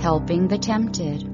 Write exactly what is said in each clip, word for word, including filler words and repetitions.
helping the tempted.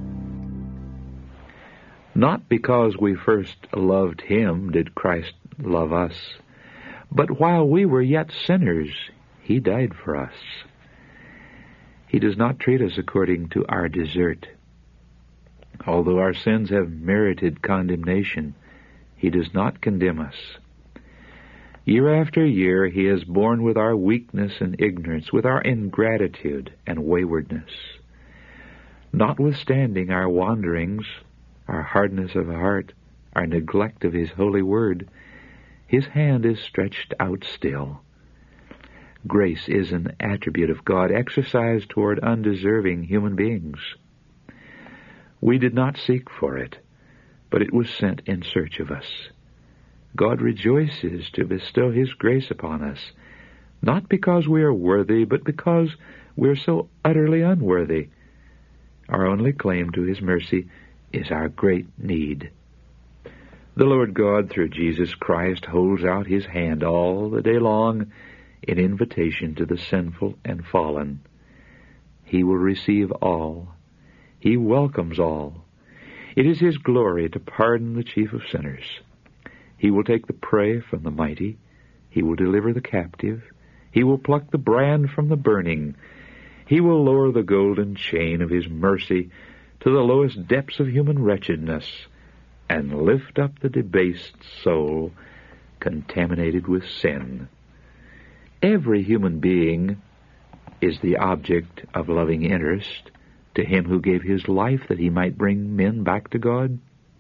Not because we first loved him did Christ love us, but while we were yet sinners, he died for us. He does not treat us according to our desert. Although our sins have merited condemnation, he does not condemn us. Year after year, he has borne with our weakness and ignorance, with our ingratitude and waywardness. Notwithstanding our wanderings, our hardness of heart, our neglect of his holy word, his hand is stretched out still. Grace is an attribute of God exercised toward undeserving human beings. We did not seek for it, but it was sent in search of us. God rejoices to bestow his grace upon us, not because we are worthy, but because we are so utterly unworthy. Our only claim to his mercy is our great need. The Lord God, through Jesus Christ, holds out his hand all the day long in invitation to the sinful and fallen. He will receive all. He welcomes all. It is his glory to pardon the chief of sinners. He will take the prey from the mighty. He will deliver the captive. He will pluck the brand from the burning. He will lower the golden chain of his mercy to the lowest depths of human wretchedness and lift up the debased soul contaminated with sin. Every human being is the object of loving interest to him who gave his life that he might bring men back to God.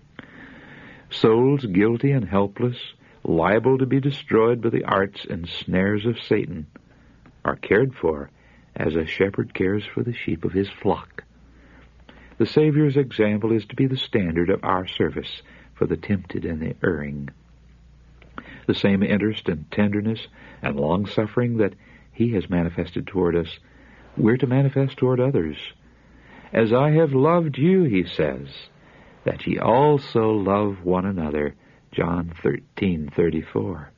Souls guilty and helpless, liable to be destroyed by the arts and snares of Satan, are cared for as a shepherd cares for the sheep of his flock. The Savior's example is to be the standard of our service for the tempted and the erring. The same interest and tenderness and long-suffering that he has manifested toward us, we're to manifest toward others. As I have loved you, he says, that ye also love one another. John thirteen thirty-four.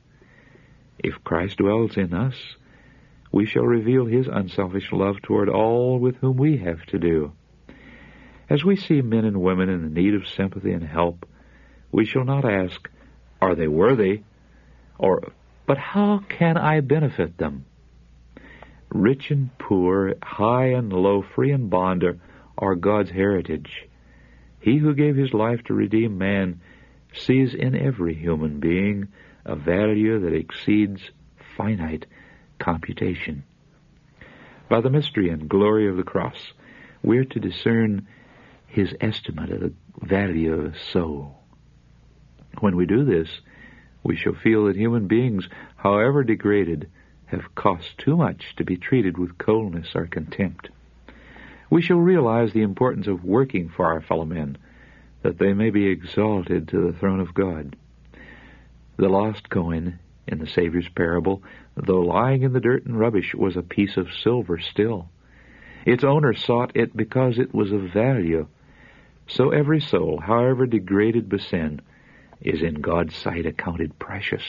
If Christ dwells in us, we shall reveal his unselfish love toward all with whom we have to do. As we see men and women in need of sympathy and help, we shall not ask, are they worthy? Or, but how can I benefit them? Rich and poor, high and low, free and bond are, are God's heritage. He who gave his life to redeem man sees in every human being a value that exceeds finite computation. By the mystery and glory of the cross, we're to discern his estimate of the value of a soul. When we do this, we shall feel that human beings, however degraded, have cost too much to be treated with coldness or contempt. We shall realize the importance of working for our fellow men, that they may be exalted to the throne of God. The lost coin in the Savior's parable, though lying in the dirt and rubbish, was a piece of silver still. Its owner sought it because it was of value. So every soul, however degraded by sin, is in God's sight accounted precious.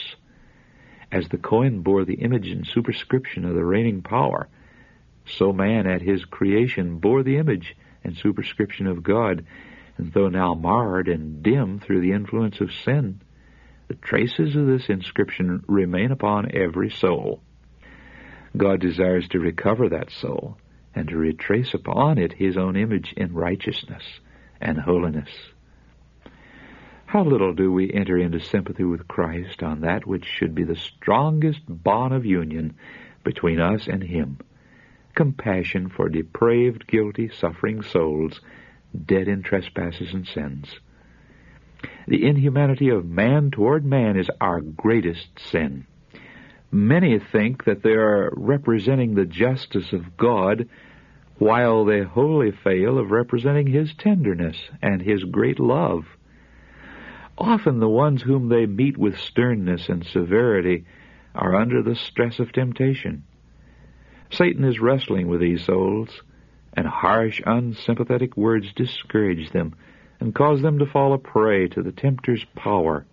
As the coin bore the image and superscription of the reigning power, so man at his creation bore the image and superscription of God, and though now marred and dim through the influence of sin, the traces of this inscription remain upon every soul. God desires to recover that soul and to retrace upon it his own image in righteousness and holiness. How little do we enter into sympathy with Christ on that which should be the strongest bond of union between us and him, compassion for depraved, guilty, suffering souls, dead in trespasses and sins. The inhumanity of man toward man is our greatest sin. Many think that they are representing the justice of God, while they wholly fail of representing his tenderness and his great love. Often the ones whom they meet with sternness and severity are under the stress of temptation. Satan is wrestling with these souls, and harsh, unsympathetic words discourage them and cause them to fall a prey to the tempter's power.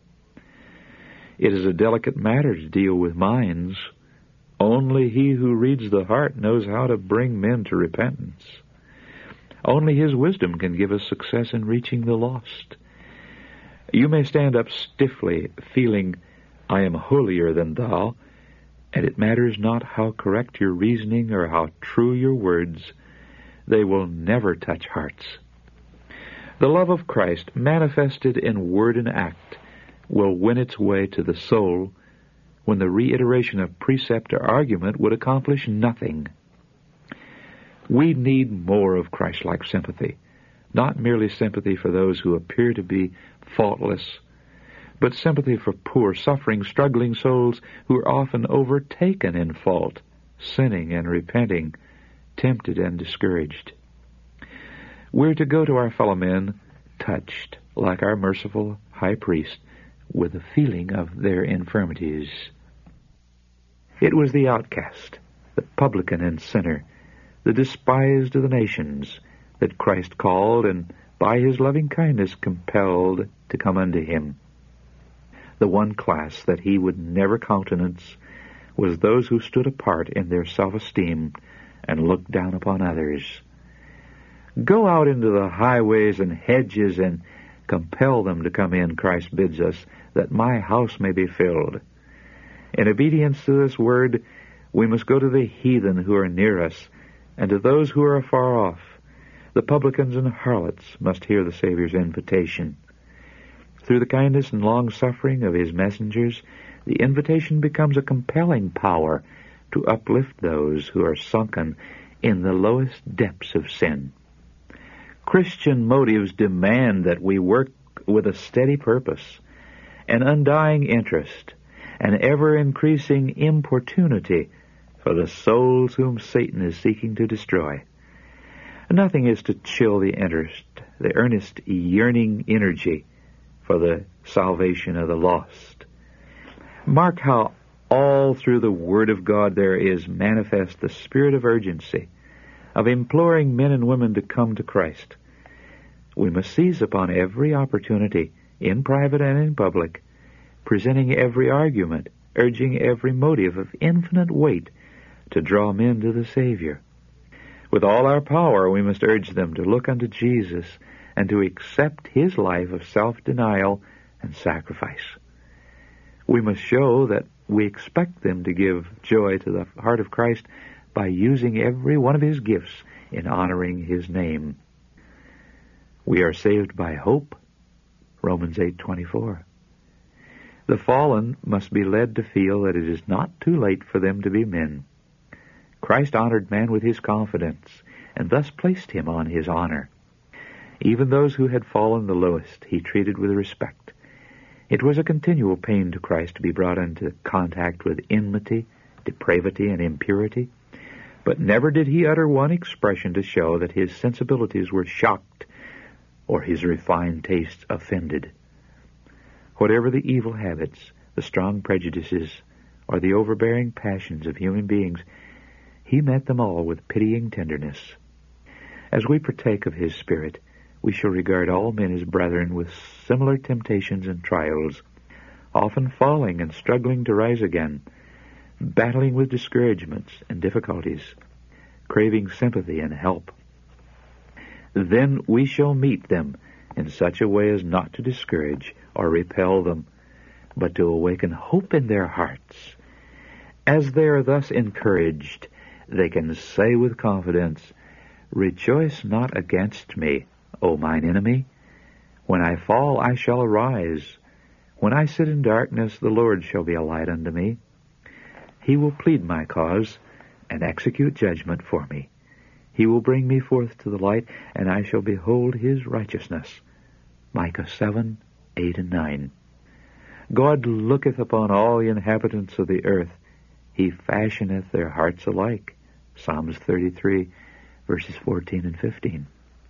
It is a delicate matter to deal with minds. Only he who reads the heart knows how to bring men to repentance. Only his wisdom can give us success in reaching the lost. You may stand up stiffly, feeling, I am holier than thou, and it matters not how correct your reasoning or how true your words, they will never touch hearts. The love of Christ, manifested in word and act, will win its way to the soul when the reiteration of precept or argument would accomplish nothing. We need more of Christ-like sympathy, not merely sympathy for those who appear to be faultless, but sympathy for poor, suffering, struggling souls who are often overtaken in fault, sinning and repenting, tempted and discouraged. We're to go to our fellow men touched, like our merciful high priest, with a feeling of their infirmities. It was the outcast, the publican and sinner, the despised of the nations, that Christ called and by his loving kindness compelled to come unto him. The one class that he would never countenance was those who stood apart in their self-esteem and looked down upon others. Go out into the highways and hedges and compel them to come in, Christ bids us, that my house may be filled. In obedience to this word, we must go to the heathen who are near us, and to those who are afar off. The publicans and harlots must hear the Savior's invitation. Through the kindness and long-suffering of his messengers, the invitation becomes a compelling power to uplift those who are sunken in the lowest depths of sin. Christian motives demand that we work with a steady purpose, an undying interest, an ever-increasing importunity for the souls whom Satan is seeking to destroy. Nothing is to chill the interest, the earnest, yearning energy for the salvation of the lost. Mark how all through the Word of God there is manifest the spirit of urgency, of imploring men and women to come to Christ. We must seize upon every opportunity, in private and in public, presenting every argument, urging every motive of infinite weight to draw men to the Savior. With all our power, we must urge them to look unto Jesus and to accept his life of self-denial and sacrifice. We must show that we expect them to give joy to the heart of Christ by using every one of his gifts in honoring his name. We are saved by hope, Romans eight twenty-four. The fallen must be led to feel that it is not too late for them to be men. Christ honored man with his confidence, and thus placed him on his honor. Even those who had fallen the lowest he treated with respect. It was a continual pain to Christ to be brought into contact with enmity, depravity, and impurity, but never did he utter one expression to show that his sensibilities were shocked or his refined tastes offended. Whatever the evil habits, the strong prejudices, or the overbearing passions of human beings, he met them all with pitying tenderness. As we partake of his Spirit, we shall regard all men as brethren with similar temptations and trials, often falling and struggling to rise again, battling with discouragements and difficulties, craving sympathy and help. Then we shall meet them in such a way as not to discourage or repel them, but to awaken hope in their hearts. As they are thus encouraged, they can say with confidence, Rejoice not against me, O mine enemy. When I fall, I shall arise. When I sit in darkness, the Lord shall be a light unto me. He will plead my cause and execute judgment for me. He will bring me forth to the light, and I shall behold his righteousness. Micah seven, eight, and nine. God looketh upon all the inhabitants of the earth. He fashioneth their hearts alike. Psalms thirty-three, verses fourteen and fifteen.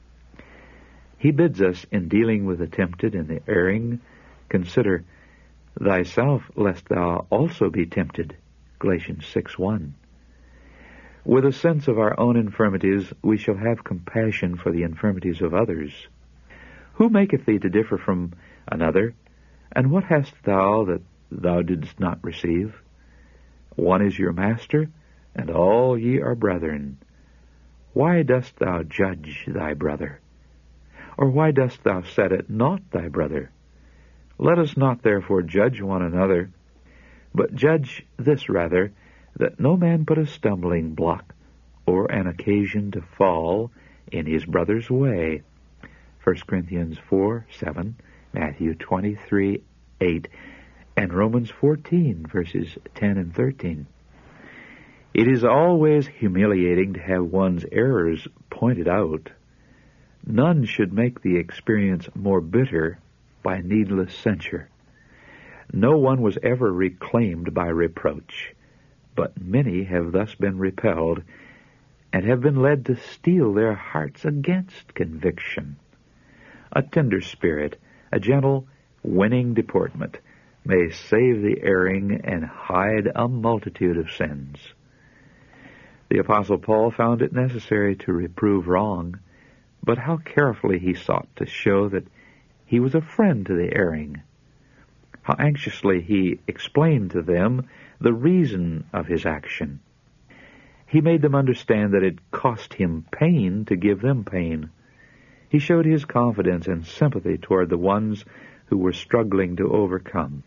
He bids us, in dealing with the tempted and the erring, consider thyself lest thou also be tempted. Galatians six one. With a sense of our own infirmities, we shall have compassion for the infirmities of others. Who maketh thee to differ from another? And what hast thou that thou didst not receive? One is your master, and all ye are brethren. Why dost thou judge thy brother? Or why dost thou set at naught thy brother? Let us not therefore judge one another, but judge this rather, that no man put a stumbling block or an occasion to fall in his brother's way. First Corinthians four, seven, Matthew twenty-three, eight, and Romans fourteen, verses ten and thirteen. It is always humiliating to have one's errors pointed out. None should make the experience more bitter by needless censure. No one was ever reclaimed by reproach, but many have thus been repelled and have been led to steel their hearts against conviction. A tender spirit, a gentle, winning deportment may save the erring and hide a multitude of sins. The Apostle Paul found it necessary to reprove wrong, but how carefully he sought to show that he was a friend to the erring. How anxiously he explained to them the reason of his action. He made them understand that it cost him pain to give them pain. He showed his confidence and sympathy toward the ones who were struggling to overcome.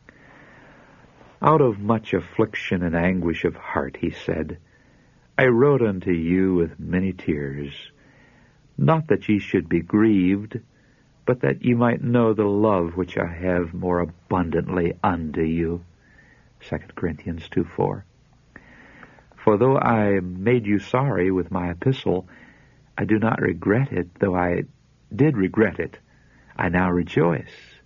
Out of much affliction and anguish of heart, he said, I wrote unto you with many tears, not that ye should be grieved, but that ye might know the love which I have more abundantly unto you. Second Corinthians two, four. For though I made you sorry with my epistle, I do not regret it, though I did regret it. I now rejoice.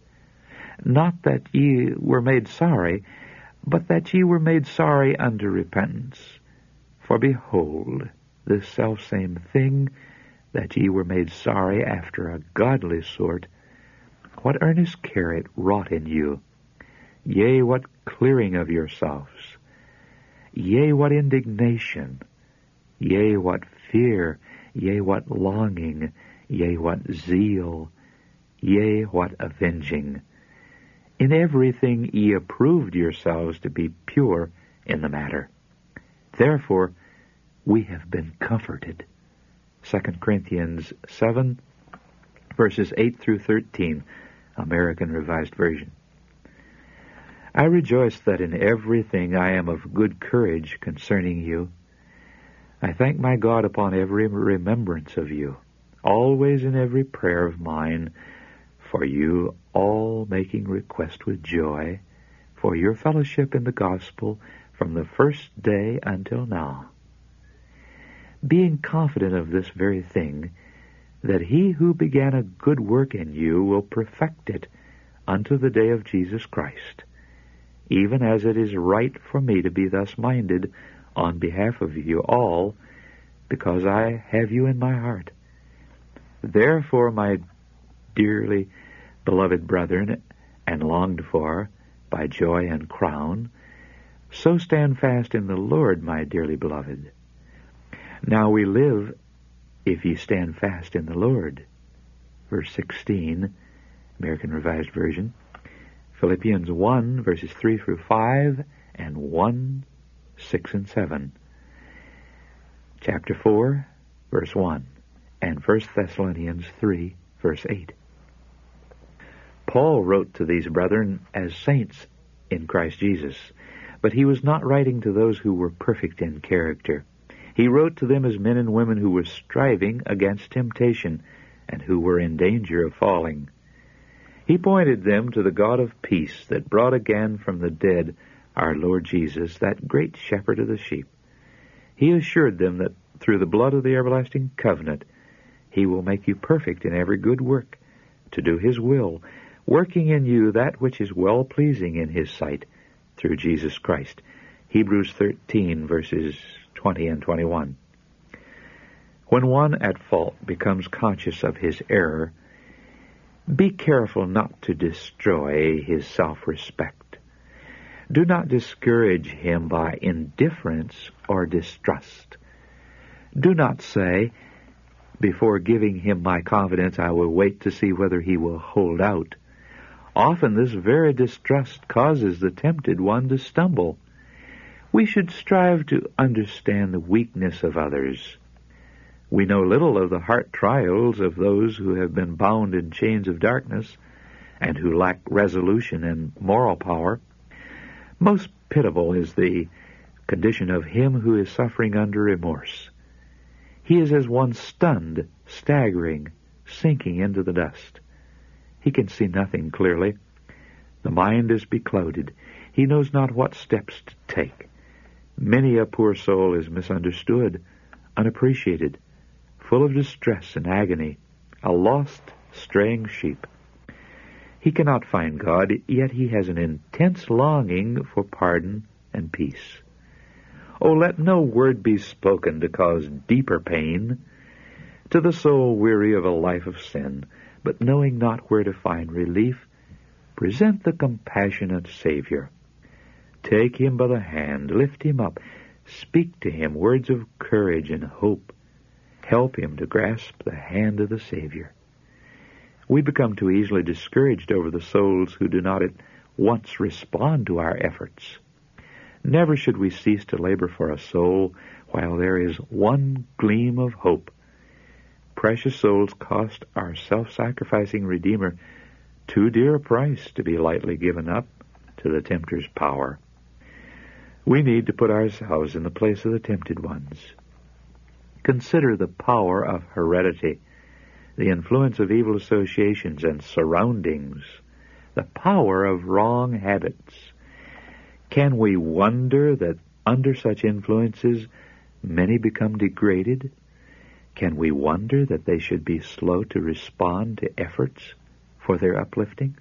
Not that ye were made sorry, but that ye were made sorry unto repentance. For behold, this selfsame thing, that ye were made sorry after a godly sort, what earnest care it wrought in you, yea, what clearing of yourselves, yea, what indignation, yea, what fear, yea, what longing, yea, what zeal, yea, what avenging. In everything ye approved yourselves to be pure in the matter. Therefore we have been comforted. Second Corinthians seven, verses eight through thirteen, American Revised Version. I rejoice that in everything I am of good courage concerning you. I thank my God upon every remembrance of you, always in every prayer of mine, for you all making request with joy, for your fellowship in the gospel from the first day until now. Being confident of this very thing, that he who began a good work in you will perfect it unto the day of Jesus Christ, even as it is right for me to be thus minded on behalf of you all, because I have you in my heart. Therefore, my dearly beloved brethren, and longed for by joy and crown, so stand fast in the Lord, my dearly beloved. Now we live if ye stand fast in the Lord. Verse sixteen, American Revised Version. Philippians one, verses three through five, and one, six and seven. Chapter four, verse one, and First Thessalonians three, verse eight. Paul wrote to these brethren as saints in Christ Jesus, but he was not writing to those who were perfect in character. He wrote to them as men and women who were striving against temptation and who were in danger of falling. He pointed them to the God of peace that brought again from the dead our Lord Jesus, that great shepherd of the sheep. He assured them that through the blood of the everlasting covenant he will make you perfect in every good work, to do his will, working in you that which is well-pleasing in his sight, through Jesus Christ. Hebrews thirteen, verses twenty and twenty-one. When one at fault becomes conscious of his error, be careful not to destroy his self-respect. Do not discourage him by indifference or distrust. Do not say, before giving him my confidence, I will wait to see whether he will hold out. Often this very distrust causes the tempted one to stumble. We should strive to understand the weakness of others. We know little of the heart trials of those who have been bound in chains of darkness and who lack resolution and moral power. Most pitiable is the condition of him who is suffering under remorse. He is as one stunned, staggering, sinking into the dust. He can see nothing clearly. The mind is beclouded. He knows not what steps to take. Many a poor soul is misunderstood, unappreciated, full of distress and agony, a lost, straying sheep. He cannot find God, yet he has an intense longing for pardon and peace. Oh, let no word be spoken to cause deeper pain to the soul weary of a life of sin, but knowing not where to find relief. Present the compassionate Savior. Take him by the hand, lift him up, speak to him words of courage and hope. Help him to grasp the hand of the Savior. We become too easily discouraged over the souls who do not at once respond to our efforts. Never should we cease to labor for a soul while there is one gleam of hope. Precious souls cost our self-sacrificing Redeemer too dear a price to be lightly given up to the tempter's power. We need to put ourselves in the place of the tempted ones. Consider the power of heredity, the influence of evil associations and surroundings, the power of wrong habits. Can we wonder that under such influences many become degraded? Can we wonder that they should be slow to respond to efforts for their uplifting?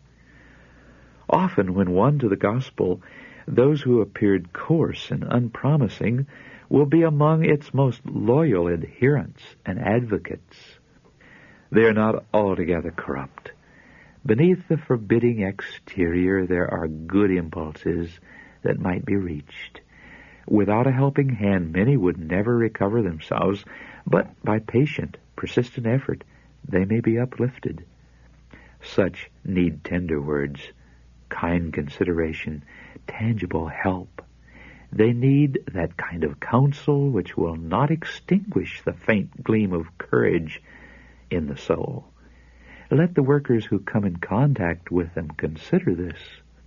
Often when won to the gospel, those who appeared coarse and unpromising will be among its most loyal adherents and advocates. They are not altogether corrupt. Beneath the forbidding exterior there are good impulses that might be reached. Without a helping hand, many would never recover themselves, but by patient, persistent effort, they may be uplifted. Such need tender words, kind consideration, tangible help. They need that kind of counsel which will not extinguish the faint gleam of courage in the soul. Let the workers who come in contact with them consider this.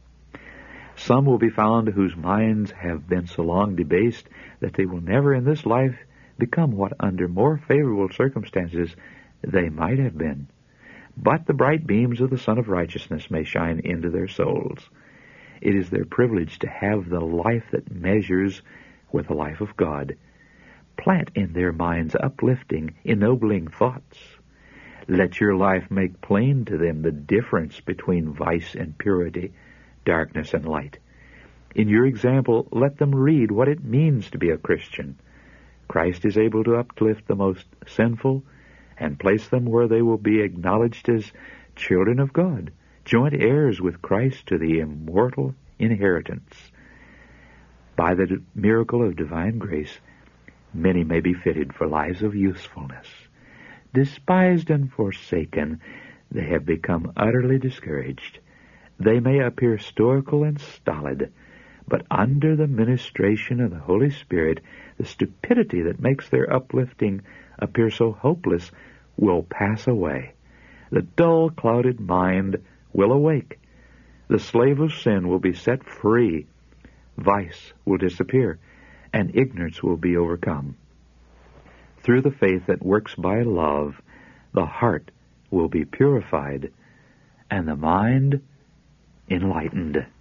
Some will be found whose minds have been so long debased that they will never in this life become what under more favorable circumstances they might have been. But the bright beams of the Sun of Righteousness may shine into their souls. It is their privilege to have the life that measures with the life of God. Plant in their minds uplifting, ennobling thoughts. Let your life make plain to them the difference between vice and purity, darkness and light. In your example, let them read what it means to be a Christian. Christ is able to uplift the most sinful and place them where they will be acknowledged as children of God, joint heirs with Christ to the immortal inheritance. By the miracle of divine grace, many may be fitted for lives of usefulness. Despised and forsaken, they have become utterly discouraged. They may appear stoical and stolid, but under the ministration of the Holy Spirit, the stupidity that makes their uplifting appear so hopeless will pass away. The dull, clouded mind will awake. The slave of sin will be set free. Vice will disappear, and ignorance will be overcome. Through the faith that works by love, the heart will be purified, and the mind enlightened.